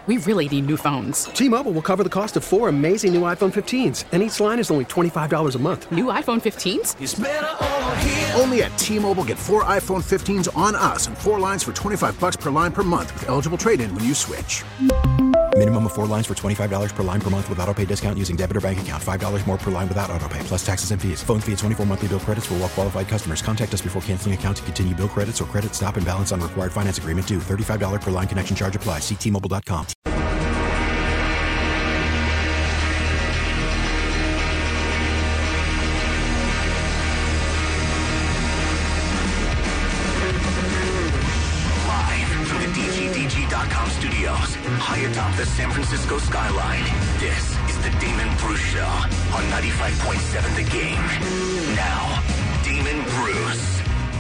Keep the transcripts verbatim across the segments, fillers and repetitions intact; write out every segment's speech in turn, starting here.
we really need new phones. T-Mobile will cover the cost of four amazing new iPhone fifteens, and each line is only twenty-five dollars a month. New iPhone fifteens? It's better over here. Only at T-Mobile, get four iPhone fifteens on us and four lines for twenty-five dollars per line per month with eligible trade-in when you switch. Minimum of four lines for twenty-five dollars per line per month with autopay discount using debit or bank account. five dollars more per line without autopay, plus taxes and fees. Phone fee at twenty-four monthly bill credits for well-qualified customers. Contact us before canceling account to continue bill credits or credit stop and balance on required finance agreement due. thirty-five dollars per line connection charge applies. See T Mobile dot com. Studios, high atop the San Francisco skyline. This is the Damon Bruce Show on ninety-five point seven The Game. Now, Damon Bruce.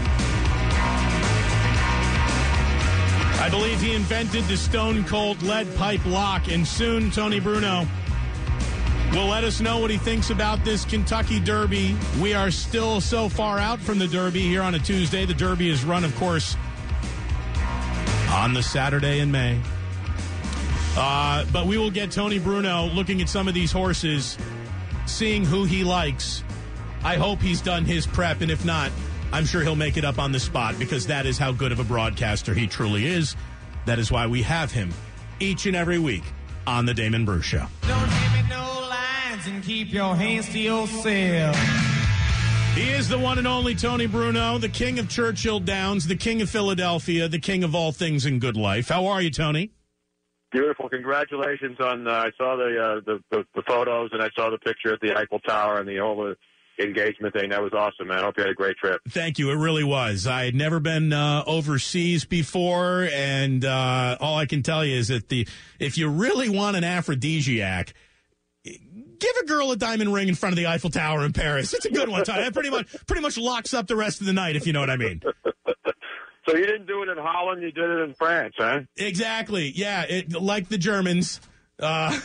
I believe he invented the Stone Cold lead pipe lock, and soon Tony Bruno will let us know what he thinks about this Kentucky Derby. We are still so far out from the Derby here on a Tuesday. The Derby is run, of course, on the Saturday in May. Uh, but we will get Tony Bruno looking at some of these horses, seeing who he likes. I hope he's done his prep, and if not, I'm sure he'll make it up on the spot, because that is how good of a broadcaster he truly is. That is why we have him each and every week on the Damon Bruce Show. Don't give me no lines and keep your hands to yourself. He is the one and only Tony Bruno, the king of Churchill Downs, the king of Philadelphia, the king of all things in good life. How are you, Tony? Beautiful. Congratulations on, uh, I saw the, uh, the, the the photos, and I saw the picture at the Eiffel Tower and the whole uh, engagement thing. That was awesome, man. I hope you had a great trip. Thank you. It really was. I had never been uh, overseas before, and uh, all I can tell you is that the if you really want an aphrodisiac, give a girl a diamond ring in front of the Eiffel Tower in Paris. It's a good one, Tony. That pretty much pretty much locks up the rest of the night, if you know what I mean. So you didn't do it in Holland, you did it in France, huh? Exactly. Yeah, it, like the Germans. Uh,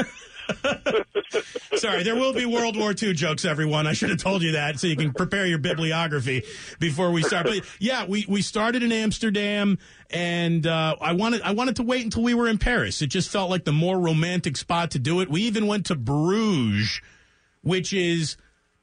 sorry, there will be World War Two jokes, everyone. I should have told you that so you can prepare your bibliography before we start. But yeah, we, we started in Amsterdam, and uh, I wanted I wanted to wait until we were in Paris. It just felt like the more romantic spot to do it. We even went to Bruges, which is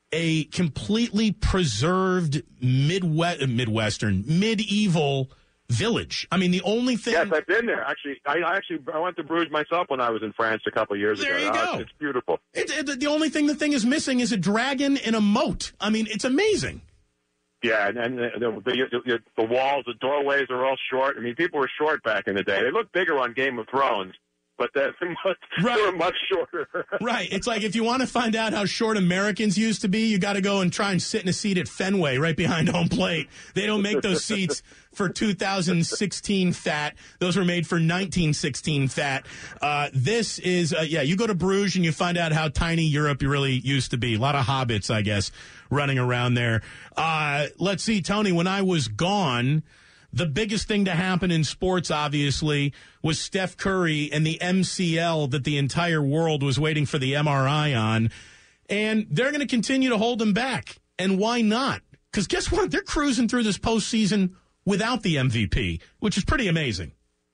a completely preserved Midwest, Midwestern, medieval village. I mean, the only thing... Yes, I've been there. Actually, I actually I went to Bruges myself when I was in France a couple of years there ago. There you oh, go. It's beautiful. It, it, the only thing the thing is missing is a dragon and a moat. I mean, it's amazing. Yeah, and, and the, the, the, the walls, the doorways are all short. I mean, people were short back in the day. They look bigger on Game of Thrones, but they're much, right. they were much shorter. Right. It's like if you want to find out how short Americans used to be, you got to go and try and sit in a seat at Fenway right behind home plate. They don't make those seats for two thousand sixteen fat. Those were made for nineteen sixteen fat. Uh, this is, uh, yeah, you go to Bruges and you find out how tiny Europe really used to be. A lot of hobbits, I guess, running around there. Uh, let's see, Tony, when I was gone, the biggest thing to happen in sports, obviously, was Steph Curry and the M C L that the entire world was waiting for the M R I on. And they're going to continue to hold him back. And why not? Because guess what? They're cruising through this postseason without the M V P, which is pretty amazing.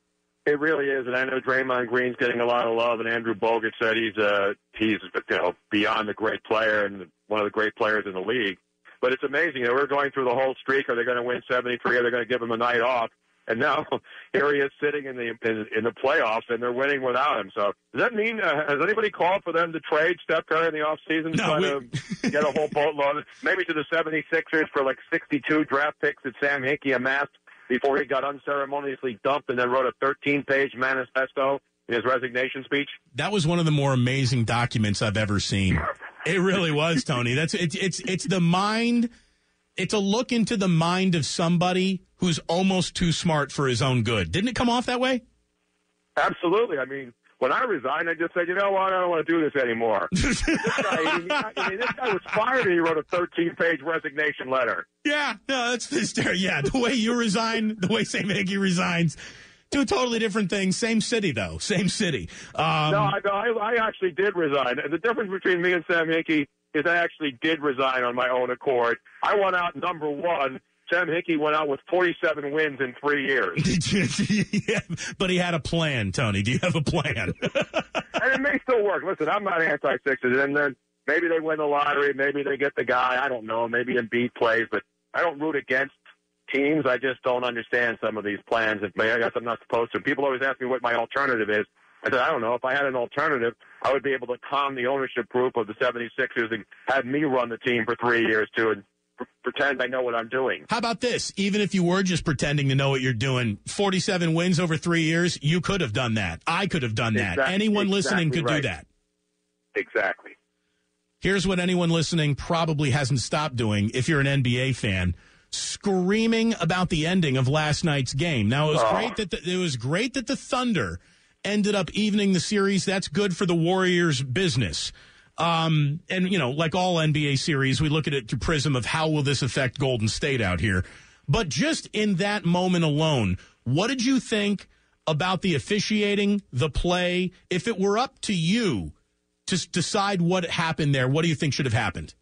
It really is, and I know Draymond Green's getting a lot of love, and Andrew Bogut said he's uh, he's you know beyond a great player and one of the great players in the league. But it's amazing. You know, we're going through the whole streak. Are they going to win seventy-three? Are they going to give him a night off? And now here he is sitting in the in, in the playoffs, and they're winning without him. So does that mean uh, has anybody called for them to trade Steph Curry in the offseason? No, trying we... to get a whole boatload, maybe to the seventy-sixers for like sixty-two draft picks that Sam Hinkie amassed before he got unceremoniously dumped and then wrote a thirteen-page manifesto in his resignation speech? That was one of the more amazing documents I've ever seen. It really was, Tony. That's it's it's it's the mind. It's a look into the mind of somebody who's almost too smart for his own good. Didn't it come off that way? Absolutely. I mean, when I resigned, I just said, you know what, I don't want to do this anymore. this, guy, I mean, this guy was fired and he wrote a thirteen-page resignation letter. Yeah, no, that's just, yeah. The way you resign, the way Sam Hinkie resigns. Two totally different things. Same city, though. Same city. Um, no, I, I, I actually did resign. The difference between me and Sam Hinkie is I actually did resign on my own accord. I went out number one Sam Hickey went out with forty-seven wins in three years. Yeah, but he had a plan, Tony. Do you have a plan? And it may still work. Listen, I'm not anti-Sixers. And then maybe they win the lottery. Maybe they get the guy. I don't know. Maybe Embiid plays. But I don't root against teams. I just don't understand some of these plans. I guess I'm not supposed to. People always ask me what my alternative is. I said, I don't know. If I had an alternative, I would be able to calm the ownership group of the seventy-sixers and have me run the team for three years, too, and p- pretend I know what I'm doing. How about this? Even if you were just pretending to know what you're doing, forty-seven wins over three years, you could have done that. I could have done that. Exactly, Anyone exactly listening could right. do that. Exactly. Here's what anyone listening probably hasn't stopped doing if you're an N B A fan. Screaming about the ending of last night's game. Now, it was oh. great that the, it was great that the Thunder ended up evening the series. That's good for the Warriors' business. Um, and, you know, like all N B A series, we look at it through prism of how will this affect Golden State out here. But just in that moment alone, what did you think about the officiating, the play? If it were up to you to decide what happened there, what do you think should have happened?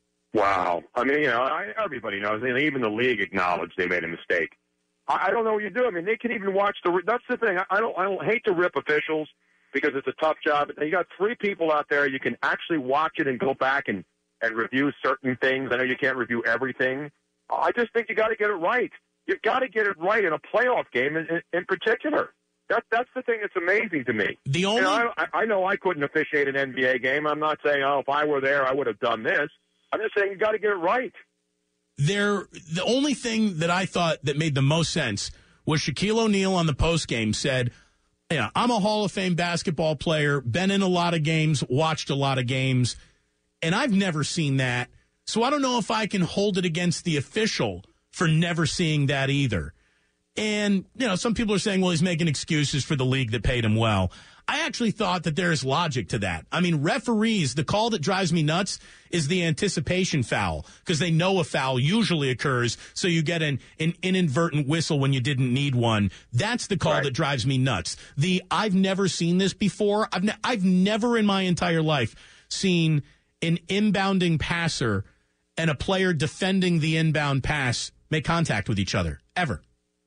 Wow. I mean, you know, I, everybody knows. And even the league acknowledged they made a mistake. I, I don't know what you do. I mean, they can even watch the. That's the thing. I, I don't. I don't hate to rip officials because it's a tough job. But you got three people out there. You can actually watch it and go back and and review certain things. I know you can't review everything. I just think you got to get it right. You got to get it right in a playoff game, in, in, in particular. That, that's the thing that's amazing to me. The only, you know, I, I know I couldn't officiate an N B A game. I'm not saying, oh, if I were there, I would have done this. I'm just saying you got to get it right. There, the only thing that I thought that made the most sense was Shaquille O'Neal on the postgame said, yeah, I'm a Hall of Fame basketball player, been in a lot of games, watched a lot of games, and I've never seen that. So I don't know if I can hold it against the official for never seeing that either. And, you know, some people are saying, well, he's making excuses for the league that paid him well. I actually thought that there's logic to that. I mean, referees, the call that drives me nuts is the anticipation foul because they know a foul usually occurs, so you get an, an inadvertent whistle when you didn't need one. That's the call right. that drives me nuts. The I've never seen this before. I've, ne- I've never in my entire life seen an inbounding passer and a player defending the inbound pass make contact with each other, ever.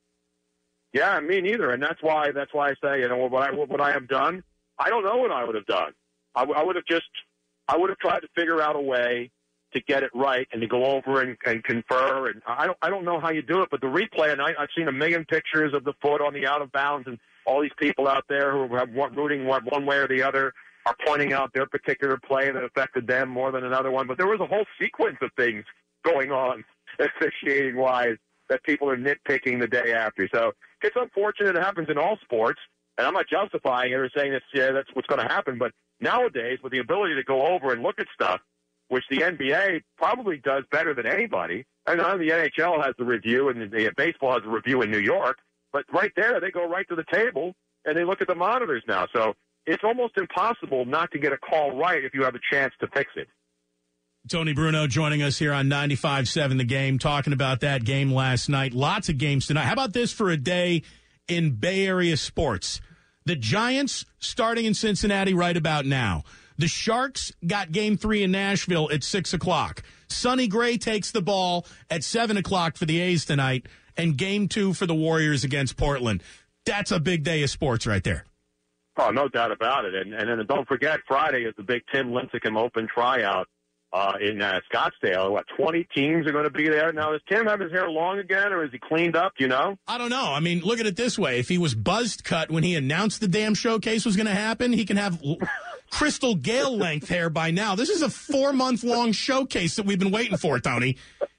Yeah, me neither, and that's why that's why I say, you know, what I what I have done. I don't know what I would have done. I, w- I would have just, I would have tried to figure out a way to get it right and to go over and, and confer. And I don't, I don't know how you do it, but the replay, and I, I've seen a million pictures of the foot on the out of bounds, and all these people out there who are rooting one, one way or the other are pointing out their particular play that affected them more than another one. But there was a whole sequence of things going on, officiating wise, that people are nitpicking the day after. So it's unfortunate it happens in all sports, and I'm not justifying it or saying that yeah, that's what's going to happen. But nowadays, with the ability to go over and look at stuff, which the N B A probably does better than anybody, and I know the N H L has the review and the baseball has a review in New York, but right there, they go right to the table and they look at the monitors now. So it's almost impossible not to get a call right if you have a chance to fix it. Tony Bruno joining us here on ninety-five point seven The Game, talking about that game last night. Lots of games tonight. How about this for a day in Bay Area sports? The Giants starting in Cincinnati right about now. The Sharks got game three in Nashville at six o'clock. Sonny Gray takes the ball at seven o'clock for the A's tonight, and game two for the Warriors against Portland. That's a big day of sports right there. Oh, no doubt about it. And, and then don't forget, Friday is the big Tim Lincecum Open tryout. Uh, in uh, Scottsdale. What, twenty teams are going to be there? Now, does Tim have his hair long again, or is he cleaned up, do you know? I don't know. I mean, look at it this way. If he was buzzed cut when he announced the damn showcase was going to happen, he can have l- Crystal Gale length hair by now. This is a four-month-long showcase that we've been waiting for, Tony.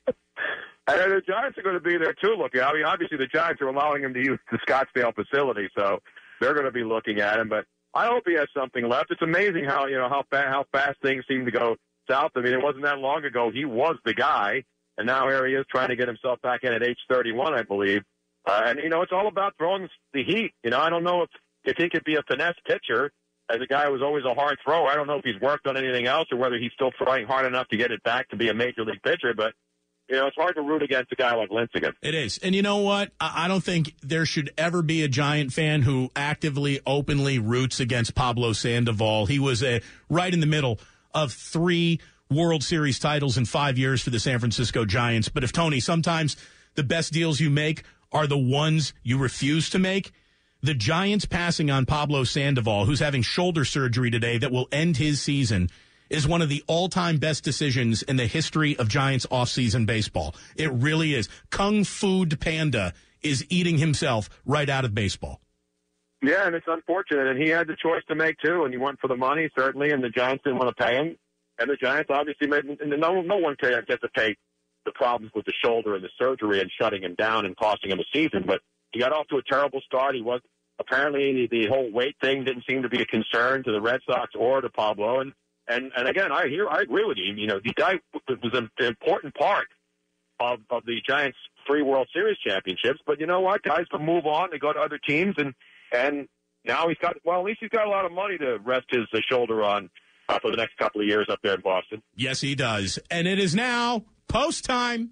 And the Giants are going to be there, too, looking. I mean, obviously the Giants are allowing him to use the Scottsdale facility, so they're going to be looking at him. But I hope he has something left. It's amazing how, you know, how, fa- how fast things seem to go south. I mean, it wasn't that long ago. He was the guy, and now here he is trying to get himself back in at age thirty-one, I believe. Uh, and, you know, it's all about throwing the heat. You know, I don't know if, if he could be a finesse pitcher as a guy who was always a hard thrower. I don't know if he's worked on anything else or whether he's still throwing hard enough to get it back to be a major league pitcher. But, you know, it's hard to root against a guy like Lincecum. It is. And you know what? I don't think there should ever be a Giant fan who actively, openly roots against Pablo Sandoval. He was a, right in the middle of three World Series titles in five years for the San Francisco Giants. But if, Tony, sometimes the best deals you make are the ones you refuse to make. The Giants passing on Pablo Sandoval, who's having shoulder surgery today that will end his season, is one of the all-time best decisions in the history of Giants offseason baseball. It really is. Kung Fu Panda is eating himself right out of baseball. Yeah, and it's unfortunate. And he had the choice to make, too, and he went for the money, certainly, and the Giants didn't want to pay him. And the Giants obviously made – no, no one can get to pay the problems with the shoulder and the surgery and shutting him down and costing him a season. But he got off to a terrible start. He was – apparently the, the whole weight thing didn't seem to be a concern to the Red Sox or to Pablo. And, and, and again, I hear I agree with you. You know, the guy was an important part of, of the Giants' three World Series championships. But you know what? Guys can move on. They go to other teams. And, and now he's got – well, at least he's got a lot of money to rest his uh, shoulder on uh, for the next couple of years up there in Boston. Yes, he does. And it is now post time.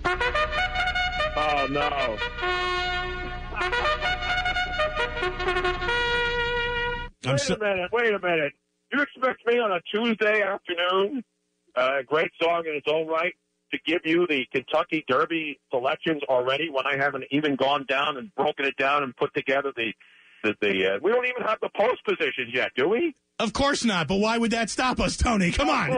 Oh, no. I'm wait so- a minute, wait a minute. You expect me on a Tuesday afternoon, a uh, great song in its own right, to give you the Kentucky Derby selections already when I haven't even gone down and broken it down and put together the, the, the uh, we don't even have the post positions yet, do we? Of course not, but why would that stop us, Tony? Come on.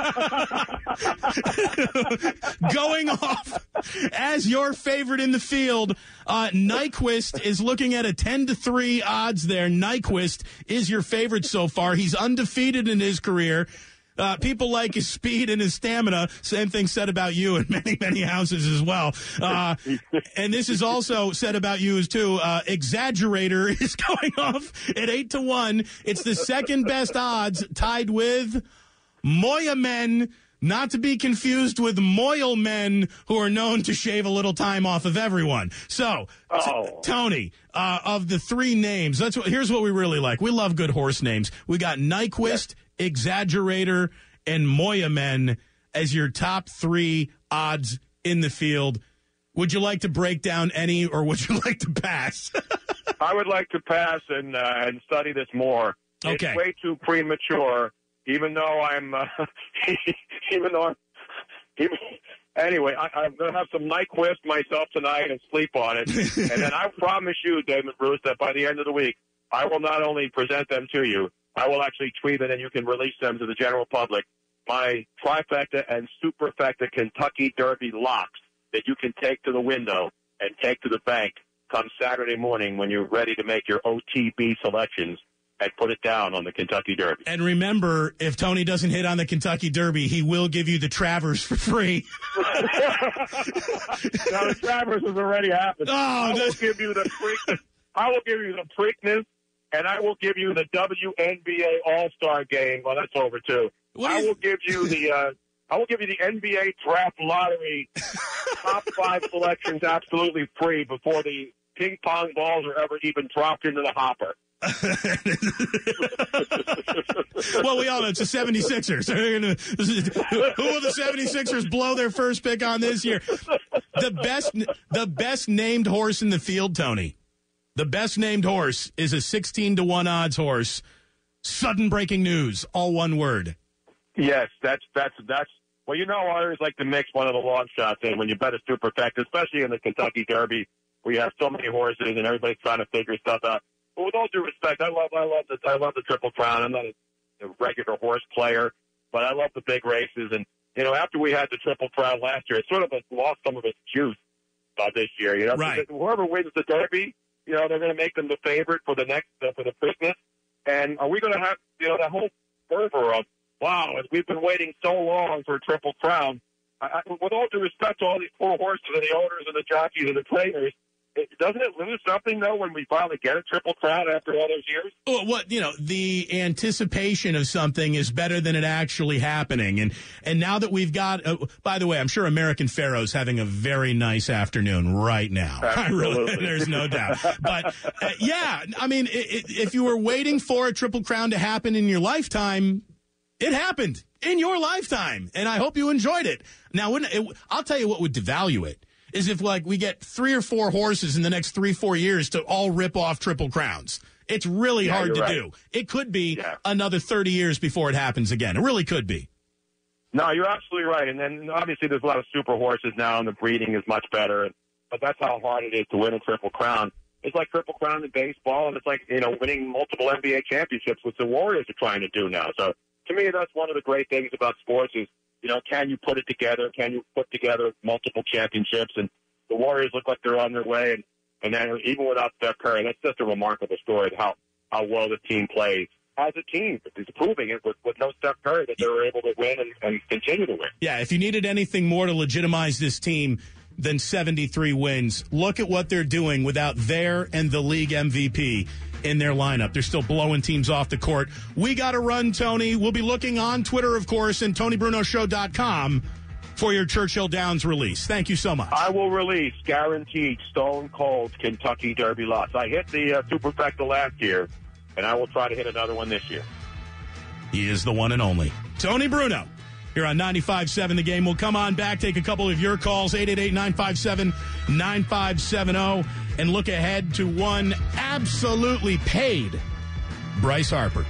Going off as your favorite in the field, uh, Nyquist is looking at a ten to three odds there. Nyquist is your favorite so far. He's undefeated in his career. Uh, people like his speed and his stamina. Same thing said about you in many, many houses as well. Uh, and this is also said about you as too. Uh, Exaggerator is going off at eight to one. It's the second best odds, tied with Moya Men, not to be confused with Moyle Men, who are known to shave a little time off of everyone. So, oh. t- Tony, uh, of the three names, that's what, here's what we really like. We love good horse names. We got Nyquist, yes, Exaggerator, and Moya Men as your top three odds in the field. Would you like to break down any, or would you like to pass? I would like to pass and uh, and study this more. Okay. It's way too premature, even though I'm, uh, even though I'm, even, anyway, I, I'm going to have some Nyquist myself tonight and sleep on it. And then I promise you, David Bruce, that by the end of the week, I will not only present them to you, I will actually tweet it and you can release them to the general public. My trifecta and superfecta Kentucky Derby locks that you can take to the window and take to the bank come Saturday morning when you're ready to make your O T B selections and put it down on the Kentucky Derby. And remember, if Tony doesn't hit on the Kentucky Derby, he will give you the Travers for free. Now, the Travers has already happened. Oh, I will give you the Preakness. I will give you the Preakness, and I will give you the W N B A All-Star Game. Well, that's over too. What I is- will give you the. Uh, I will give you the N B A Draft Lottery top five selections absolutely free before the ping pong balls are ever even dropped into the hopper. Well, we all know it's the seventy-sixers. Who will the seventy-sixers blow their first pick on this year? The best, the best named horse in the field, Tony. The best named horse is a sixteen to one odds horse. Sudden breaking news, all one word. Yes, that's that's that's. Well, you know, I always like to mix one of the long shots in when you bet a superfecta, especially in the Kentucky Derby, where you have so many horses and everybody's trying to figure stuff out. But with all due respect, I love I love the I love the Triple Crown. I'm not a, a regular horse player, but I love the big races. And you know, after we had the Triple Crown last year, it sort of lost some of its juice uh, this year. You know, right. Whoever wins the Derby, you know, they're going to make them the favorite for the next uh, for the Preakness. And are we going to have you know that whole fervor of wow, we've been waiting so long for a Triple Crown. I, I, with all due respect to all these poor horses and the owners and the jockeys and the trainers, it, doesn't it lose something, though, when we finally get a Triple Crown after all those years? Well, what, you know, the anticipation of something is better than it actually happening. And and now that we've got, uh, by the way, I'm sure American Pharoah's having a very nice afternoon right now. I really, there's no doubt. But, uh, yeah, I mean, it, it, if you were waiting for a Triple Crown to happen in your lifetime, it happened in your lifetime, and I hope you enjoyed it. Now, wouldn't it, I'll tell you what would devalue it is if, like, we get three or four horses in the next three, four years to all rip off Triple Crowns. It's really yeah, hard to right. do. It could be yeah. another thirty years before it happens again. It really could be. No, you're absolutely right. And then, obviously, there's a lot of super horses now, and the breeding is much better. And but that's how hard it is to win a Triple Crown. It's like Triple Crown in baseball, and it's like, you know, winning multiple N B A championships, which the Warriors are trying to do now. So to me, that's one of the great things about sports is, you know, can you put it together? Can you put together multiple championships? And the Warriors look like they're on their way. And, and then even without Steph Curry, that's just a remarkable story of how, how well the team plays as a team. It's proving it with, with no Steph Curry that they were able to win and, and continue to win. Yeah, if you needed anything more to legitimize this team than seventy-three wins, look at what they're doing without their and the league M V P in their lineup. They're still blowing teams off the court. We got to run, Tony. We'll be looking on Twitter, of course, and Tony Bruno Show dot com for your Churchill Downs release. Thank you so much. I will release guaranteed Stone Cold Kentucky Derby loss. I hit the uh, superfecta last year, and I will try to hit another one this year. He is the one and only Tony Bruno here on ninety-five point seven The Game. We'll come on back, take a couple of your calls, eight eight eight, nine five seven, nine five seven zero, and look ahead to one absolutely paid Bryce Harper.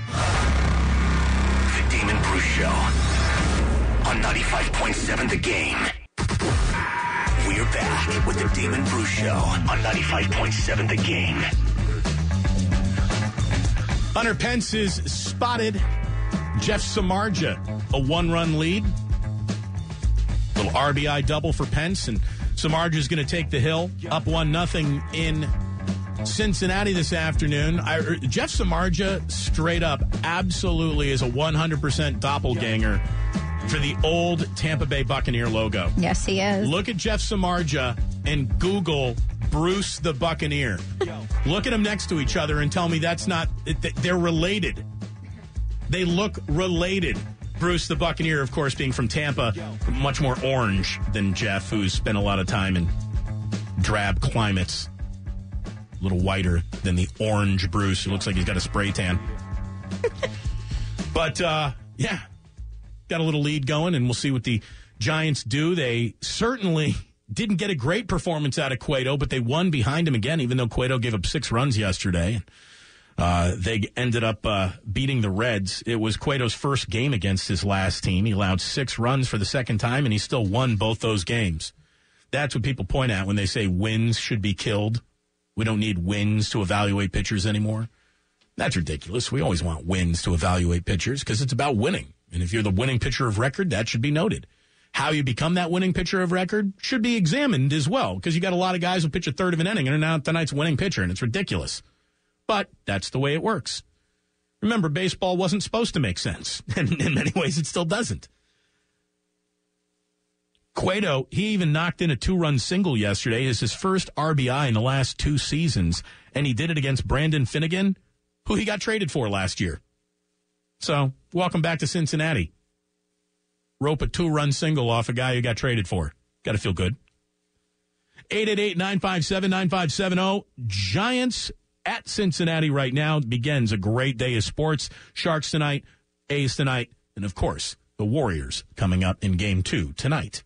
The Damon Bruce Show on ninety-five point seven The Game. We're back with the Damon Bruce Show on ninety-five point seven The Game. Hunter Pence is spotted. Jeff Samardzija, a one-run lead. Little R B I double for Pence, and Samardzija is going to take the hill, up one nothing in Cincinnati this afternoon. I, Jeff Samardzija, straight up, absolutely is a one hundred percent doppelganger for the old Tampa Bay Buccaneer logo. Yes, he is. Look at Jeff Samardzija and Google Bruce the Buccaneer. Look at them next to each other and tell me that's not, they're related. They look related. Bruce the Buccaneer, of course, being from Tampa, much more orange than Jeff, who's spent a lot of time in drab climates. A little whiter than the orange Bruce, who looks like he's got a spray tan. But, uh, yeah, got a little lead going, and we'll see what the Giants do. They certainly didn't get a great performance out of Cueto, but they won behind him again, even though Cueto gave up six runs yesterday. Uh, they ended up uh, beating the Reds. It was Cueto's first game against his last team. He allowed six runs for the second time, and he still won both those games. That's what people point at when they say wins should be killed. We don't need wins to evaluate pitchers anymore. That's ridiculous. We always want wins to evaluate pitchers because it's about winning. And if you're the winning pitcher of record, that should be noted. How you become that winning pitcher of record should be examined as well, because you got a lot of guys who pitch a third of an inning and are now tonight's winning pitcher, and it's ridiculous. But that's the way it works. Remember, baseball wasn't supposed to make sense. And in many ways, it still doesn't. Cueto, he even knocked in a two-run single yesterday. It's his first R B I in the last two seasons. And he did it against Brandon Finnegan, who he got traded for last year. So, welcome back to Cincinnati. Rope a two-run single off a guy who got traded for. Got to feel good. eight eight eight, nine five seven, nine five seven zero. Giants at Cincinnati right now begins a great day of sports. Sharks tonight, A's tonight, and of course, the Warriors coming up in game two tonight.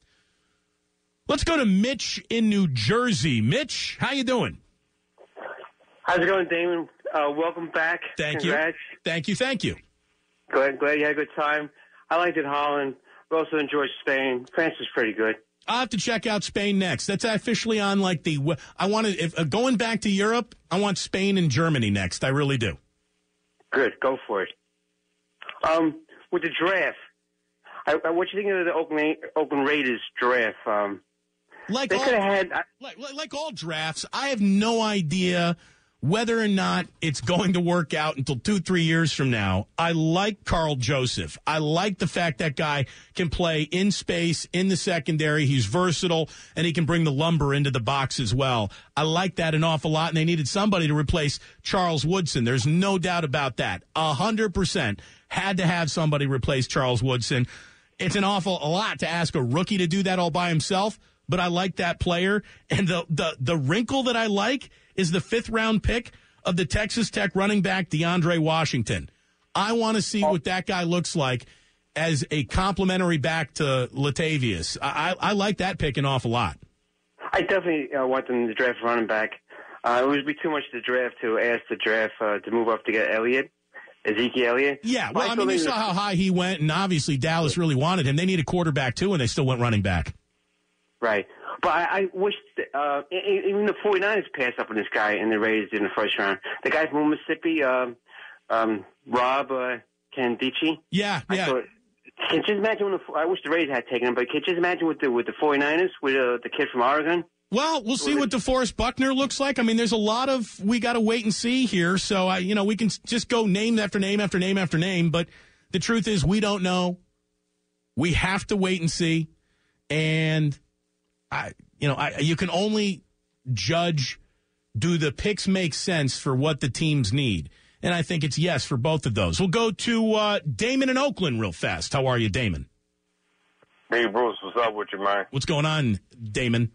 Let's go to Mitch in New Jersey. Mitch, how you doing? How's it going, Damon? Uh, welcome back. Thank Congrats. you. Thank you. Thank you. Glad, glad you had a good time. I liked it, Holland. We also enjoyed Spain. France is pretty good. I'll have to check out Spain next. That's officially on like the, I want to, if uh, going back to Europe, I want Spain and Germany next. I really do. Good. Go for it. Um, with the draft, I, I, what you think of the Oakland, Oakland Raiders draft? Um, like they all, could have had, I, like, like all drafts, I have no idea whether or not it's going to work out until two, three years from now. I like Carl Joseph. I like the fact that guy can play in space, in the secondary. He's versatile, and he can bring the lumber into the box as well. I like that an awful lot, and they needed somebody to replace Charles Woodson. There's no doubt about that. A hundred percent had to have somebody replace Charles Woodson. It's an awful a lot to ask a rookie to do that all by himself, but I like that player. And the the the wrinkle that I like is the fifth round pick of the Texas Tech running back DeAndre Washington. I want to see what that guy looks like as a complimentary back to Latavius. I, I, I like that pick an awful lot. I definitely uh, want them to draft running back. Uh, it would be too much to draft to ask the draft uh, to move up to get Elliott, Ezekiel Elliott. Yeah, well, I mean, you saw how high he went, and obviously Dallas really wanted him. They need a quarterback, too, and they still went running back. Right. But I, I wish uh, even the 49ers passed up on this guy and the Raiders in the first round. The guy from Mississippi, uh, um, Rob uh, Candici. Yeah, I yeah. Thought, can you just imagine when the, I wish the Raiders had taken him, but can you just imagine with the with the 49ers, with uh, the kid from Oregon? Well, we'll see what DeForest Buckner looks like. I mean, there's a lot of, we got to wait and see here. So, I, you know, we can just go name after name after name after name. But the truth is we don't know. We have to wait and see. And, I, you know, I, you can only judge, do the picks make sense for what the teams need? And I think it's yes for both of those. We'll go to uh, Damon in Oakland real fast. How are you, Damon? Hey, Bruce, what's up with you, man? What's going on, Damon?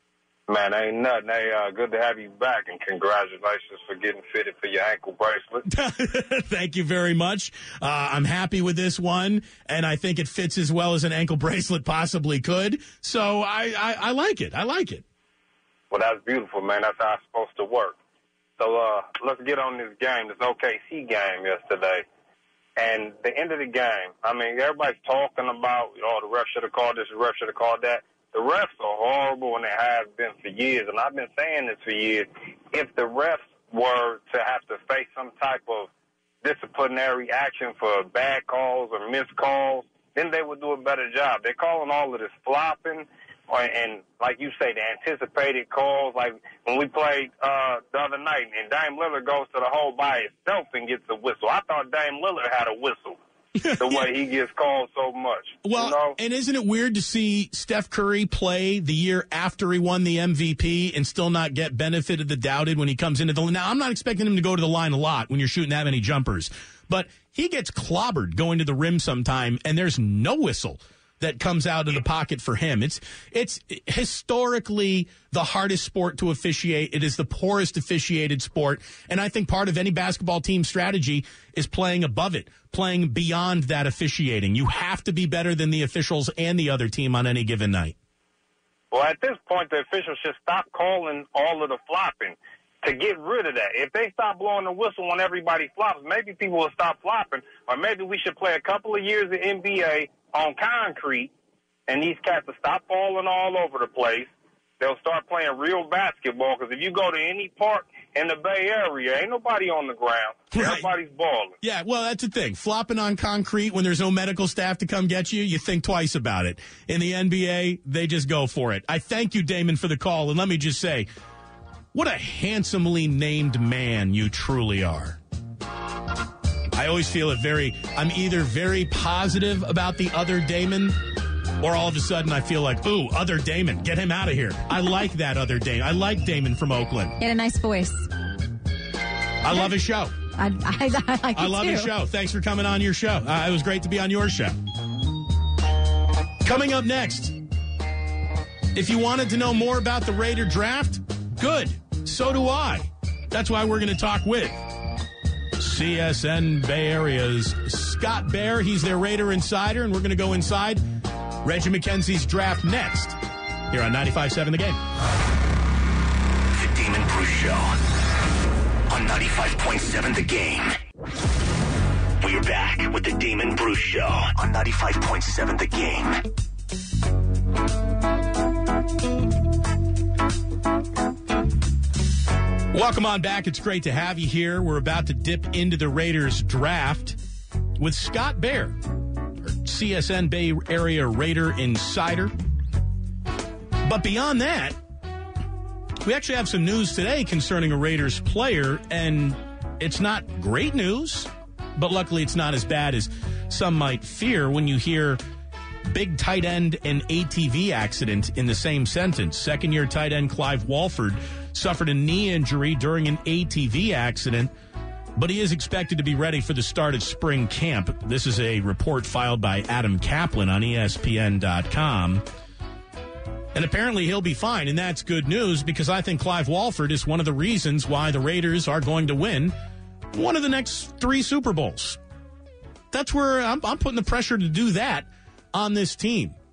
Man, ain't nothing. Hey, uh, good to have you back, and congratulations for getting fitted for your ankle bracelet. Thank you very much. Uh, I'm happy with this one, and I think it fits as well as an ankle bracelet possibly could. So I, I, I like it. I like it. Well, that's beautiful, man. That's how it's supposed to work. So uh, let's get on this game, this O K C game yesterday. And the end of the game, I mean, everybody's talking about, oh, the ref should have called this, the ref should have called that. The refs are horrible, and they have been for years, and I've been saying this for years. If the refs were to have to face some type of disciplinary action for bad calls or missed calls, then they would do a better job. They're calling all of this flopping, or, and like you say, the anticipated calls. Like when we played uh, the other night, and Dame Lillard goes to the hole by himself and gets a whistle. I thought Dame Lillard had a whistle. The way he gets called so much. Well, you know? And isn't it weird to see Steph Curry play the year after he won the M V P and still not get benefit of the doubted when he comes into the line? Now, I'm not expecting him to go to the line a lot when you're shooting that many jumpers, but he gets clobbered going to the rim sometime, and there's no whistle that comes out of the pocket for him. It's it's historically the hardest sport to officiate. It is the poorest officiated sport. And I think part of any basketball team strategy is playing above it, playing beyond that officiating. You have to be better than the officials and the other team on any given night. Well, at this point, the officials should stop calling all of the flopping to get rid of that. If they stop blowing the whistle when everybody flops, maybe people will stop flopping, or maybe we should play a couple of years of N B A on concrete, and these cats will stop falling all over the place. They'll start playing real basketball, because if you go to any park in the Bay Area, ain't nobody on the ground. Right. Everybody's balling. Yeah, well, that's the thing. Flopping on concrete when there's no medical staff to come get you, you think twice about it. In the N B A, they just go for it. I thank you, Damon, for the call, and let me just say, what a handsomely named man you truly are. I always feel it very, I'm either very positive about the other Damon, or all of a sudden I feel like, ooh, other Damon, get him out of here. I like that other Damon. I like Damon from Oakland. He had a nice voice. I love his show. I, I, I like it I love too. his show. Thanks for coming on your show. Uh, it was great to be on your show. Coming up next, if you wanted to know more about the Raider draft, good. So do I. That's why we're going to talk with C S N Bay Area's Scott Bair. He's their Raider insider, and we're going to go inside Reggie McKenzie's draft next here on ninety-five point seven The Game. The Damon Bruce Show on ninety-five point seven The Game. We're back with the Damon Bruce Show on ninety-five point seven The Game. Welcome on back. It's great to have you here. We're about to dip into the Raiders draft with Scott Bair, our C S N Bay Area Raider insider. But beyond that, we actually have some news today concerning a Raiders player, and it's not great news, but luckily it's not as bad as some might fear when you hear big tight end and A T V accident in the same sentence. Second-year tight end Clive Walford suffered a knee injury during an A T V accident, but he is expected to be ready for the start of spring camp. This is a report filed by Adam Kaplan on E S P N dot com. And apparently he'll be fine, and that's good news, because I think Clive Walford is one of the reasons why the Raiders are going to win one of the next three Super Bowls. That's where I'm, I'm putting the pressure to do that on this team.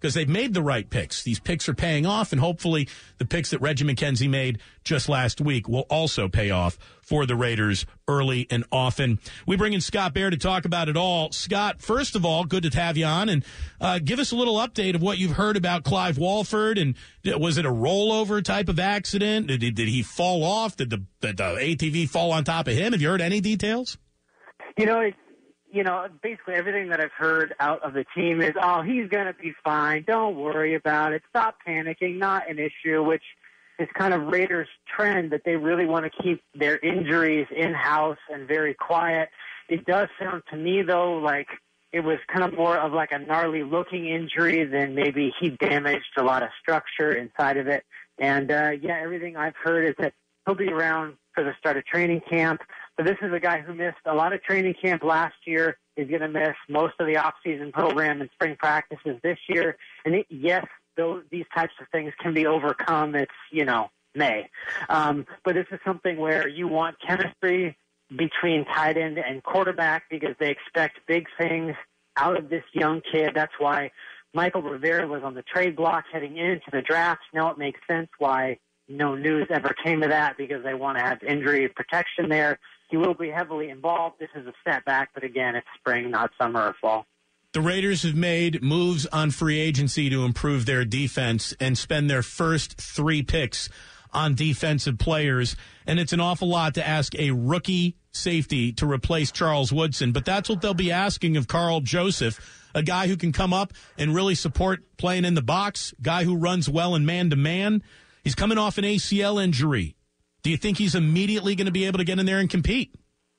because they've made the right picks. These picks are paying off, and hopefully the picks that Reggie McKenzie made just last week will also pay off for the Raiders early and often. We bring in Scott Bair to talk about it all. Scott, first of all, good to have you on, and uh, give us a little update of what you've heard about Clive Walford, and was it a rollover type of accident? Did, did he fall off? Did the, did the A T V fall on top of him? Have you heard any details? You know, it's, you know, basically everything that I've heard out of the team is, oh, he's going to be fine. Don't worry about it. Stop panicking. Not an issue, which is kind of Raiders' trend that they really want to keep their injuries in-house and very quiet. It does sound to me, though, like it was kind of more of like a gnarly-looking injury than maybe he damaged a lot of structure inside of it. And, uh, yeah, everything I've heard is that he'll be around for the start of training camp. But this is a guy who missed a lot of training camp last year. He's going to miss most of the off-season program and spring practices this year. And it, yes, those, these types of things can be overcome. It's, you know, May. Um, but this is something where you want chemistry between tight end and quarterback because they expect big things out of this young kid. That's why Michael Rivera was on the trade block heading into the draft. Now it makes sense why no news ever came of that because they want to have injury protection there. He will be heavily involved. This is a setback, but again, it's spring, not summer or fall. The Raiders have made moves on free agency to improve their defense and spend their first three picks on defensive players, and it's an awful lot to ask a rookie safety to replace Charles Woodson, but that's what they'll be asking of Carl Joseph, a guy who can come up and really support playing in the box, guy who runs well in man-to-man. He's coming off an A C L injury. Do you think he's immediately going to be able to get in there and compete?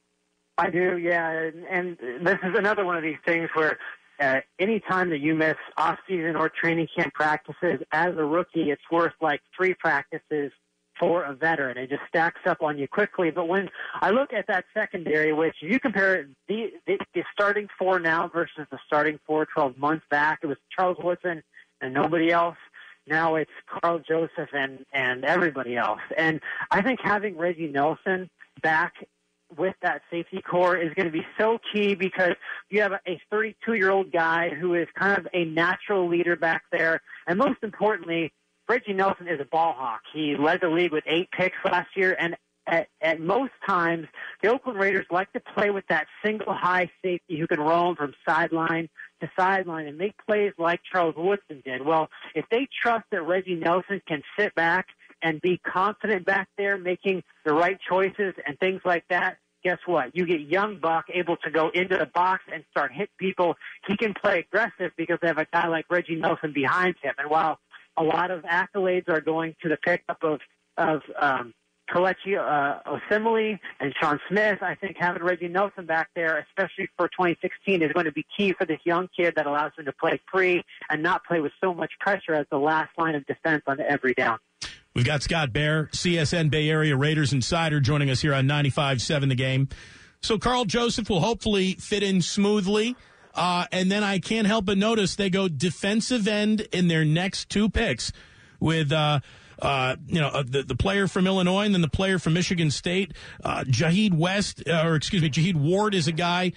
I do, yeah. And, and this is another one of these things where uh, any time that you miss off-season or training camp practices as a rookie, it's worth like three practices for a veteran. It just stacks up on you quickly. But when I look at that secondary, which you compare the, the, the starting four now versus the starting four twelve months back, it was Charles Woodson and nobody else. Now it's Carl Joseph and, and everybody else. And I think having Reggie Nelson back with that safety core is going to be so key because you have a thirty-two-year-old guy who is kind of a natural leader back there. And most importantly, Reggie Nelson is a ball hawk. He led the league with eight picks last year, and at, at most times, the Oakland Raiders like to play with that single high safety who can roam from sideline to sideline and make plays like Charles Woodson did. Well, if they trust that Reggie Nelson can sit back and be confident back there making the right choices and things like that, guess what? You get young Buck able to go into the box and start hitting people. He can play aggressive because they have a guy like Reggie Nelson behind him. And while a lot of accolades are going to the pickup of, of um, Kelechi uh, Osemele and Sean Smith, I think having Reggie Nelson back there, especially for twenty sixteen, is going to be key for this young kid that allows him to play free and not play with so much pressure as the last line of defense on every down. We've got Scott Bair, C S N Bay Area Raiders insider, joining us here on ninety-five point seven The Game. So Carl Joseph will hopefully fit in smoothly. Uh, and then I can't help but notice they go defensive end in their next two picks with, uh, uh, you know, uh, the, the player from Illinois and then the player from Michigan State. Uh, Jaheed West, uh, or excuse me, Jaheed Ward is a guy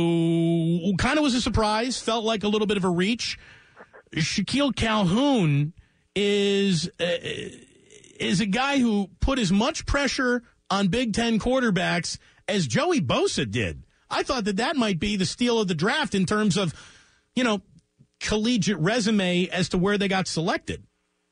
who, who kind of was a surprise, felt like a little bit of a reach. Shaquille Calhoun is uh, is a guy who put as much pressure on Big Ten quarterbacks as Joey Bosa did. I thought that that might be the steal of the draft in terms of, you know, collegiate resume as to where they got selected.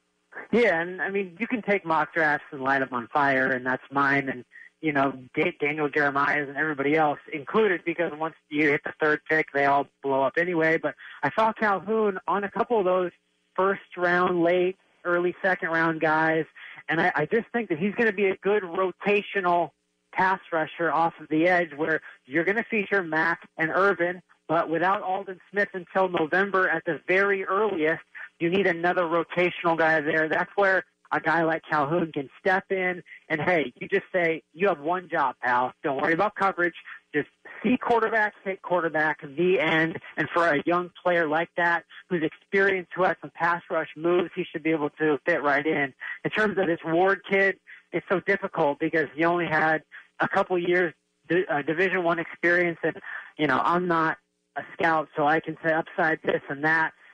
Yeah, and I mean, you can take mock drafts and light them on fire, and that's mine, and, you know, Daniel Jeremiah's and everybody else included, because once you hit the third pick, they all blow up anyway. But I saw Calhoun on a couple of those first-round, late, early second-round guys, and I, I just think that he's going to be a good rotational pass rusher off of the edge where you're going to feature Mack and Irvin, but without Aldon Smith until November at the very earliest, you need another rotational guy there. That's where a guy like Calhoun can step in and, hey, you just say, you have one job, pal. Don't worry about coverage. Just see quarterback, hit quarterback, the end. And for a young player like that who's experienced, who has some pass rush moves, he should be able to fit right in. In terms of this Ward kid, it's so difficult because he only had a couple years uh, Division One experience, and you know I'm not a scout, so I can say upside this and that.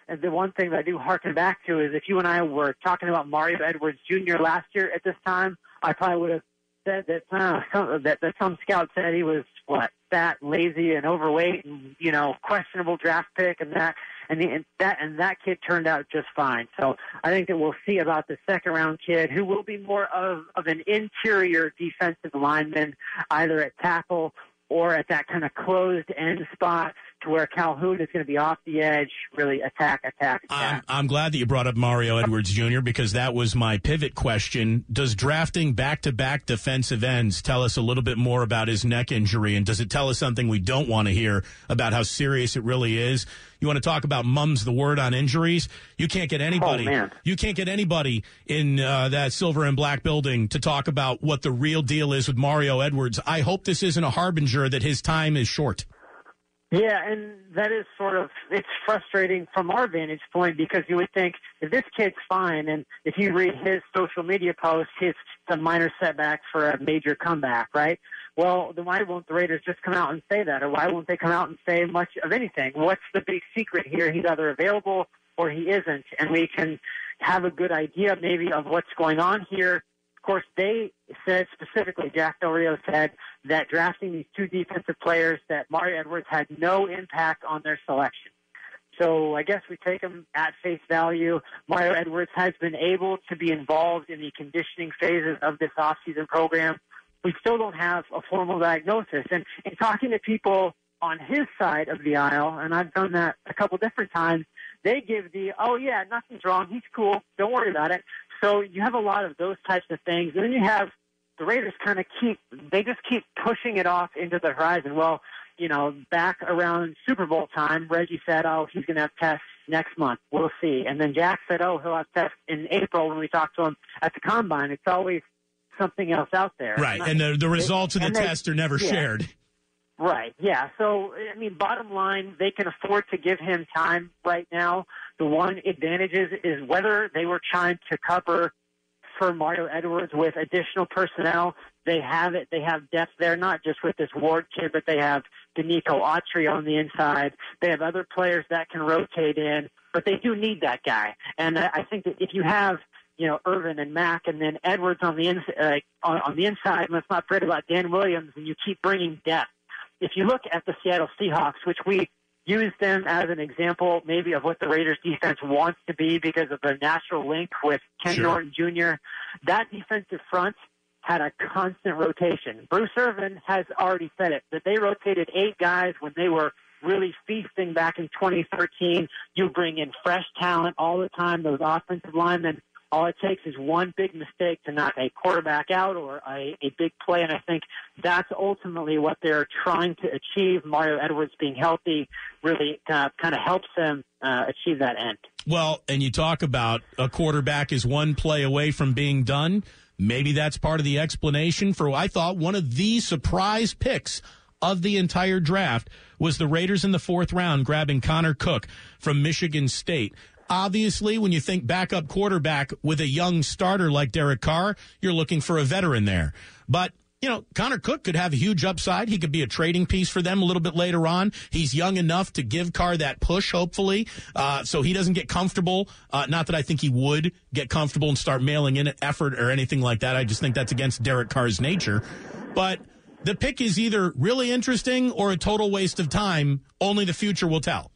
And the one thing that I do harken back to is if you and I were talking about Mario Edwards Junior last year at this time, I probably would have said that, uh, some, that, that some scout said he was, what, fat, lazy, and overweight, and, you know, questionable draft pick, and that. And, the, and that and that kid turned out just fine. So I think that we'll see about the second-round kid, who will be more of, of an interior defensive lineman, either at tackle or at that kind of closed-end spot, to where Calhoun is going to be off the edge, really attack, attack, attack. I'm, I'm glad that you brought up Mario Edwards Junior because that was my pivot question. Does drafting back-to-back defensive ends tell us a little bit more about his neck injury, and does it tell us something we don't want to hear about how serious it really is? You want to talk about mum's the word on injuries? You can't get anybody. Oh, man. You can't get anybody in uh, that silver and black building to talk about what the real deal is with Mario Edwards. I hope this isn't a harbinger that his time is short. Yeah, and that is sort of, it's frustrating from our vantage point, because you would think if this kid's fine, and if you read his social media posts, it's a minor setback for a major comeback, right? Well, then why won't the Raiders just come out and say that? Or why won't they come out and say much of anything? What's the big secret here? He's either available or he isn't, and we can have a good idea maybe of what's going on here. Of course, they said specifically, Jack Del Rio said that drafting these two defensive players, that Mario Edwards had no impact on their selection. So I guess we take them at face value. Mario Edwards has been able to be involved in the conditioning phases of this offseason program. We still don't have a formal diagnosis. And in talking to people on his side of the aisle, and I've done that a couple different times, they give the, oh, yeah, nothing's wrong, he's cool, don't worry about it. So you have a lot of those types of things. And then you have the Raiders kind of keep, they just keep pushing it off into the horizon. Well, you know, back around Super Bowl time, Reggie said, oh, he's going to have tests next month. We'll see. And then Jack said, oh, he'll have tests in April when we talk to him at the Combine. It's always something else out there. Right, and the, the results of the they, test are never yeah. shared. Right, yeah. So, I mean, bottom line, they can afford to give him time right now. The one advantage is, is whether they were trying to cover for Mario Edwards with additional personnel. They have it. They have depth there, not just with this Ward kid, but they have Denico Autry on the inside. They have other players that can rotate in, but they do need that guy. And I think that if you have, you know, Irvin and Mack, and then Edwards on the ins- uh, on, on the inside, let's not forget about Dan Williams, and you keep bringing depth. If you look at the Seattle Seahawks, which we use them as an example maybe of what the Raiders defense wants to be because of the natural link with Ken Sure. Norton Junior, that defensive front had a constant rotation. Bruce Irvin has already said it, that they rotated eight guys when they were really feasting back in twenty thirteen. You bring in fresh talent all the time, those offensive linemen. All it takes is one big mistake to knock a quarterback out or a, a big play, and I think that's ultimately what they're trying to achieve. Mario Edwards being healthy really uh, kind of helps them uh, achieve that end. Well, and you talk about a quarterback is one play away from being done. Maybe that's part of the explanation for, I thought, one of the surprise picks of the entire draft was the Raiders in the fourth round grabbing Connor Cook from Michigan State. Obviously, when you think backup quarterback with a young starter like Derek Carr, you're looking for a veteran there. But, you know, Connor Cook could have a huge upside. He could be a trading piece for them a little bit later on. He's young enough to give Carr that push, hopefully, uh, so he doesn't get comfortable. Uh, not that I think he would get comfortable and start mailing in effort or anything like that. I just think that's against Derek Carr's nature. But the pick is either really interesting or a total waste of time. Only the future will tell.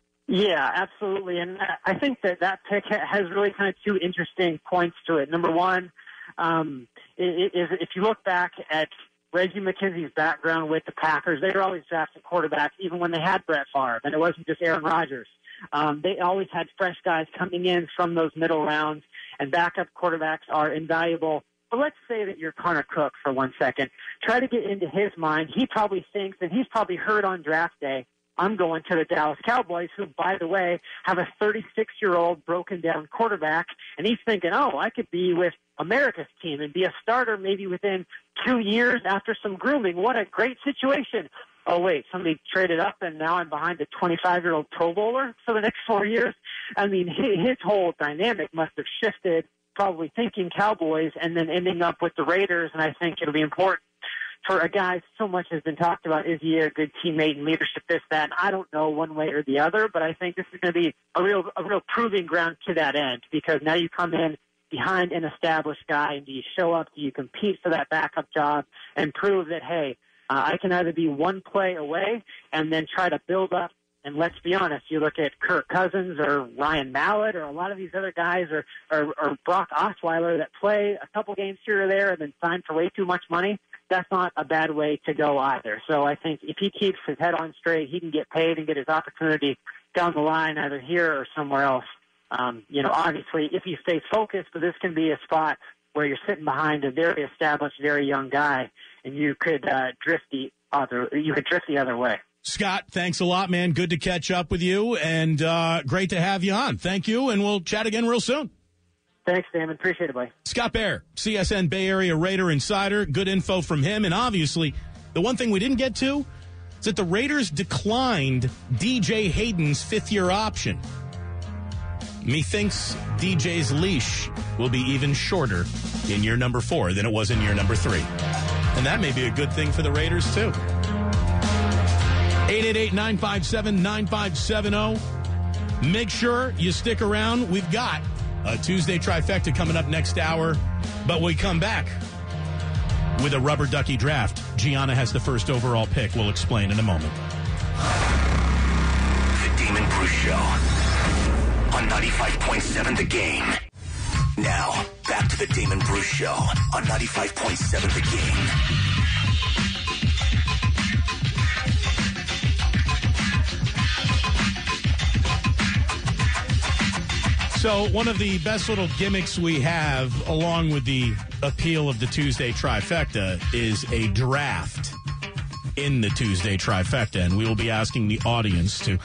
Yeah, absolutely. And I think that that pick has really kind of two interesting points to it. Number one, um, is if you look back at Reggie McKenzie's background with the Packers, they were always drafting quarterbacks, even when they had Brett Favre, and it wasn't just Aaron Rodgers. Um, they always had fresh guys coming in from those middle rounds, and backup quarterbacks are invaluable. But let's say that you're Connor Cook for one second. Try to get into his mind. He probably thinks, and he's probably heard on draft day, I'm going to the Dallas Cowboys, who, by the way, have a thirty-six-year-old broken-down quarterback, and he's thinking, oh, I could be with America's team and be a starter maybe within two years after some grooming. What a great situation. Oh, wait, somebody traded up, and now I'm behind a twenty-five-year-old Pro Bowler for the next four years? I mean, his whole dynamic must have shifted, probably thinking Cowboys and then ending up with the Raiders, and I think it'll be important for a guy, so much has been talked about. Is he a good teammate and leadership, this, that? And I don't know one way or the other, but I think this is going to be a real, a real proving ground to that end, because now you come in behind an established guy, and do you show up, do you compete for that backup job and prove that, hey, uh, I can either be one play away and then try to build up. And let's be honest, you look at Kirk Cousins or Ryan Mallett or a lot of these other guys, or, or, or Brock Osweiler that play a couple games here or there and then sign for way too much money. That's not a bad way to go either. So I think if he keeps his head on straight, he can get paid and get his opportunity down the line, either here or somewhere else. Um, you know, obviously, if he stays focused, but this can be a spot where you're sitting behind a very established, very young guy, and you could uh, drift the other. You could drift the other way. Scott, thanks a lot, man. Good to catch up with you, and uh, great to have you on. Thank you, and we'll chat again real soon. Thanks, Damon. Appreciate it, buddy. Scott Bair, C S N Bay Area Raider Insider. Good info from him, and obviously, the one thing we didn't get to is that the Raiders declined D J Hayden's fifth-year option. Methinks D J's leash will be even shorter in year number four than it was in year number three. And that may be a good thing for the Raiders, too. eight eight eight, nine five seven, nine five seven zero. Make sure you stick around. We've got a Tuesday trifecta coming up next hour, but we come back with a rubber ducky draft. Gianna has the first overall pick. We'll explain in a moment. The Damon Bruce Show on ninety-five point seven The Game. Now, back to the Damon Bruce Show on ninety-five point seven The Game. So one of the best little gimmicks we have, along with the appeal of the Tuesday trifecta, is a draft in the Tuesday trifecta. And we will be asking the audience to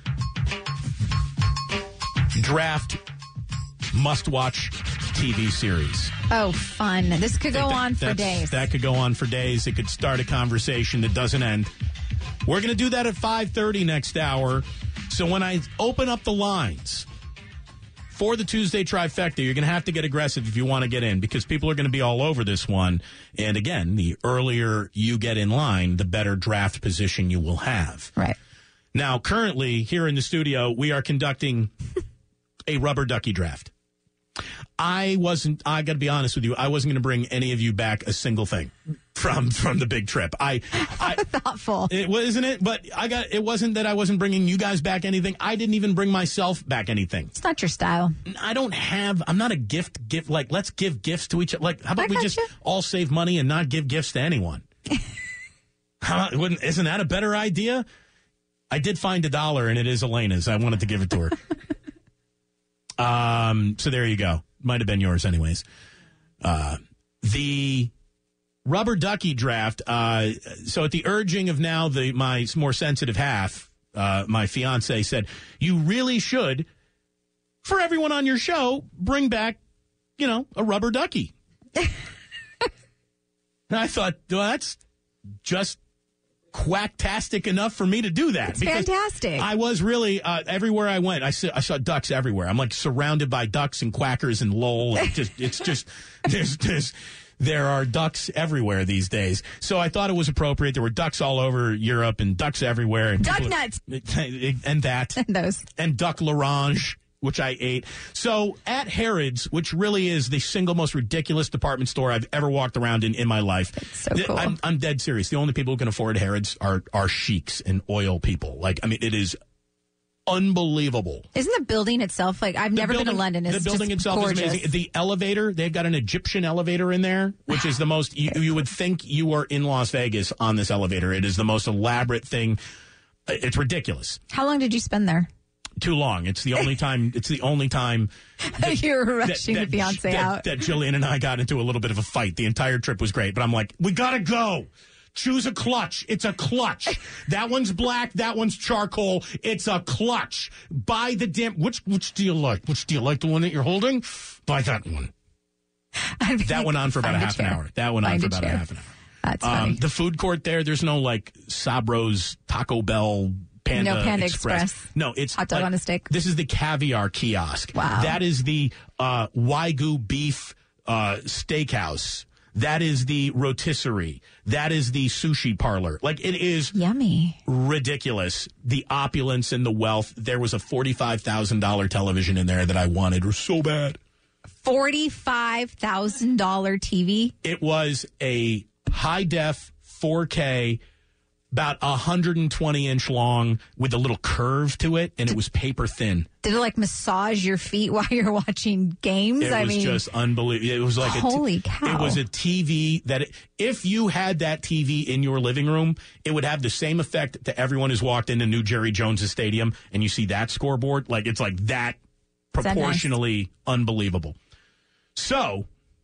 draft must-watch T V series. Oh, fun. This could go that, on for days. That could go on for days. It could start a conversation that doesn't end. We're going to do that at five thirty next hour. So when I open up the lines for the Tuesday trifecta, you're going to have to get aggressive if you want to get in, because people are going to be all over this one. And again, the earlier you get in line, the better draft position you will have. Right. Now, currently, here in the studio, we are conducting a rubber ducky draft. I wasn't, I got to be honest with you, I wasn't going to bring any of you back a single thing from from the big trip. I, I thoughtful. It wasn't it, but I got, it wasn't that I wasn't bringing you guys back anything. I didn't even bring myself back anything. It's not your style. I don't have, I'm not a gift, gift, like, let's give gifts to each other. Like, how about I we just you. all save money and not give gifts to anyone? How, wouldn't, isn't that a better idea? I did find a dollar, and it is Elena's. I wanted to give it to her. um. So there you go. Might have been yours anyways. Uh, the rubber ducky draft. Uh, so at the urging of now the my more sensitive half, uh, my fiance said, you really should, for everyone on your show, bring back, you know, a rubber ducky. And I thought, well, that's just quacktastic enough for me to do that. It's fantastic. I was really, uh, everywhere I went, I saw, I saw ducks everywhere. I'm like surrounded by ducks and quackers and lol. And just, it's just, there's, there's, there are ducks everywhere these days. So I thought it was appropriate. There were ducks all over Europe and ducks everywhere. And Duck people, nuts. And that. And those. And duck l'orange, which I ate. So at Harrods, which really is the single most ridiculous department store I've ever walked around in in my life. It's so cool. I'm, I'm dead serious. The only people who can afford Harrods are, are sheiks and oil people. Like, I mean, it is unbelievable. Isn't the building itself, like, I've The never building, been to London. It's the building just itself gorgeous. is amazing. The elevator, they've got an Egyptian elevator in there, which is the most, you, you would think you are in Las Vegas on this elevator. It is the most elaborate thing. It's ridiculous. How long did you spend there? Too long. It's the only time. It's the only time that, you were rushing that, the fiance that, out. That Jillian and I got into a little bit of a fight. The entire trip was great, but I'm like, we gotta go. Choose a clutch. It's a clutch. That one's black. That one's charcoal. It's a clutch. Buy the damn. Which which do you like? Which do you like? The one that you're holding? Buy that one. I mean, that went on for about a half an hour. That went Find on for a about chair. a half an hour. That's um, funny. the food court there. There's no like Sabro's, Taco Bell. Panda No Panda Express. Express. No, it's hot dog like, on a stick. This is the caviar kiosk. Wow. That is the uh, Wagyu beef uh, steakhouse That is the rotisserie. That is the sushi parlor. Like, it is yummy, ridiculous. The opulence and the wealth. There was a forty-five thousand dollars television in there that I wanted so bad. forty-five thousand dollars T V? It was a high-def four K, about one hundred twenty inch long with a little curve to it, and it was paper thin. Did it like massage your feet while you're watching games? It I was mean, just unbelievable. It was like holy a t- cow! It was a T V that it, if you had that T V in your living room, it would have the same effect to everyone who's walked into New Jerry Jones' stadium and you see that scoreboard. Like, it's like that proportionally that nice? Unbelievable. So,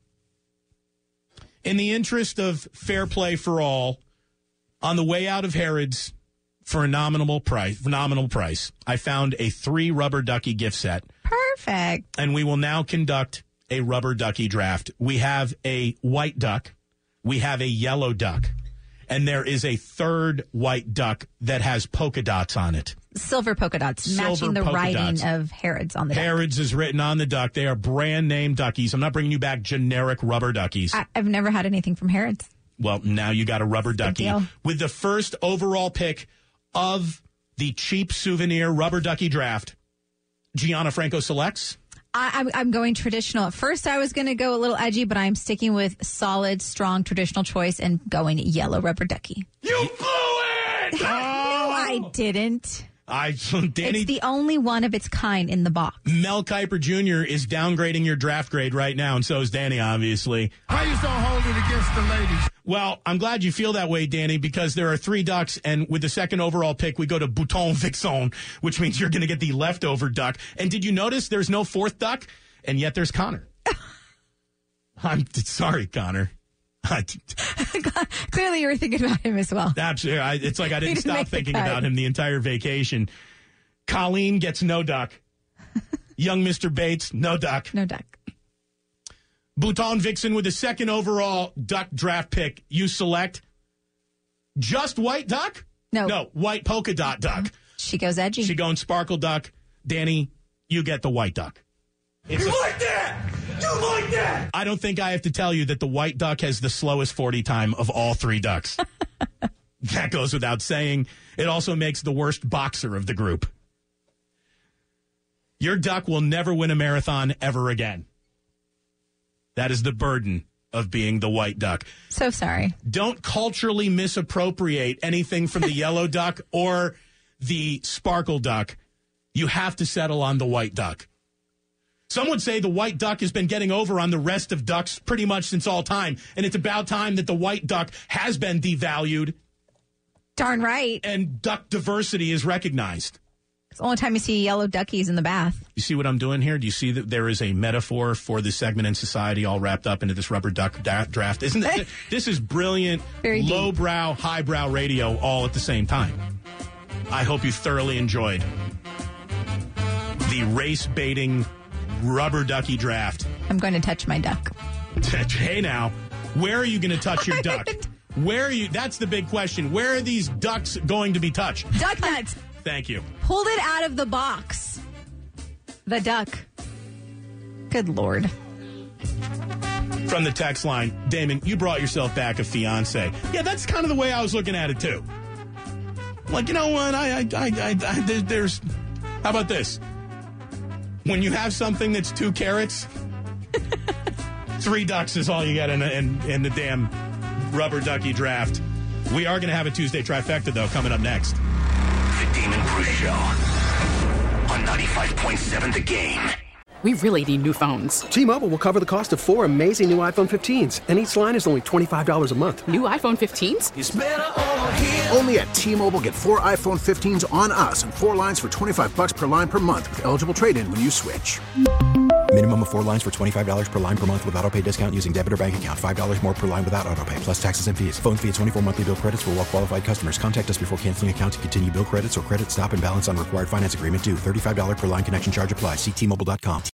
in the interest of fair play for all, on the way out of Harrods, for a nominal price, nominal price, I found a three rubber ducky gift set. Perfect. And we will now conduct a rubber ducky draft. We have a white duck. We have a yellow duck. And there is a third white duck that has polka dots on it. Silver polka dots, Silver matching the polka writing dots. of Harrods on the duck. Harrods is written on the duck. They are brand name duckies. I'm not bringing you back generic rubber duckies. I, I've never had anything from Harrods. Well, now you got a rubber ducky. deal. With the first overall pick of the cheap souvenir rubber ducky draft, Gianna Franco selects. I, I'm, I'm going traditional. At first, I was going to go a little edgy, but I'm sticking with solid, strong, traditional choice and going yellow rubber ducky. You blew it! No, I didn't. I, Danny, it's the only one of its kind in the box. Mel Kiper Junior is downgrading your draft grade right now, and so is Danny, obviously. How you so hold it against the ladies? Well, I'm glad you feel that way, Danny, because there are three ducks, and with the second overall pick, we go to Bouton Vixen, which means you're going to get the leftover duck. And did you notice there's no fourth duck? And yet there's Connor. I'm sorry, Connor. Clearly, you were thinking about him as well. Absolutely. I, it's like I didn't, didn't stop thinking cut. about him the entire vacation. Colleen gets no duck. Young Mister Bates, no duck. No duck. Bouton Vixen with the second overall duck draft pick. You select just white duck? No. No, white polka dot duck. She goes edgy. She going sparkle duck. Danny, you get the white duck. It's you a- like that? You like that? I don't think I have to tell you that the white duck has the slowest forty time of all three ducks. That goes without saying. It also makes the worst boxer of the group. Your duck will never win a marathon ever again. That is the burden of being the white duck. So sorry. Don't culturally misappropriate anything from the yellow duck or the sparkle duck. You have to settle on the white duck. Some would say the white duck has been getting over on the rest of ducks pretty much since all time, and it's about time that the white duck has been devalued. Darn right. And duck diversity is recognized. It's the only time you see yellow duckies in the bath. You see what I'm doing here? Do you see that there is a metaphor for this segment in society all wrapped up into this rubber duck da- draft? Isn't it? This is brilliant, Very deep. lowbrow, highbrow radio all at the same time. I hope you thoroughly enjoyed the race-baiting rubber ducky draft. I'm going to touch my duck. Hey now, where are you going to touch your duck? Where are you? That's the big question. Where are these ducks going to be touched? Duck nuts. Thank you. Pulled it out of the box. The duck. Good Lord. From the text line, Damon, you brought yourself back a fiance. Yeah, that's kind of the way I was looking at it, too. Like, you know what? I, I, I, I, I there's, how about this? When you have something that's two carrots, three ducks is all you get in, a, in, in the damn rubber ducky draft. We are going to have a Tuesday trifecta, though, coming up next. The Damon Bruce Show on ninety-five point seven The Game. We really need new phones. T-Mobile will cover the cost of four amazing new iPhone fifteens, and each line is only twenty-five dollars a month. New iPhone fifteens? It's better over here. Only at T-Mobile, get four iPhone fifteens on us and four lines for twenty-five bucks per line per month with eligible trade-in when you switch. Minimum of four lines for twenty-five dollars per line per month with autopay discount using debit or bank account. five dollars more per line without autopay, plus taxes and fees. Phone fee at twenty-four monthly bill credits for well-qualified customers. Contact us before canceling account to continue bill credits or credit stop and balance on required finance agreement due. thirty-five dollars per line connection charge applies. See T Mobile dot com.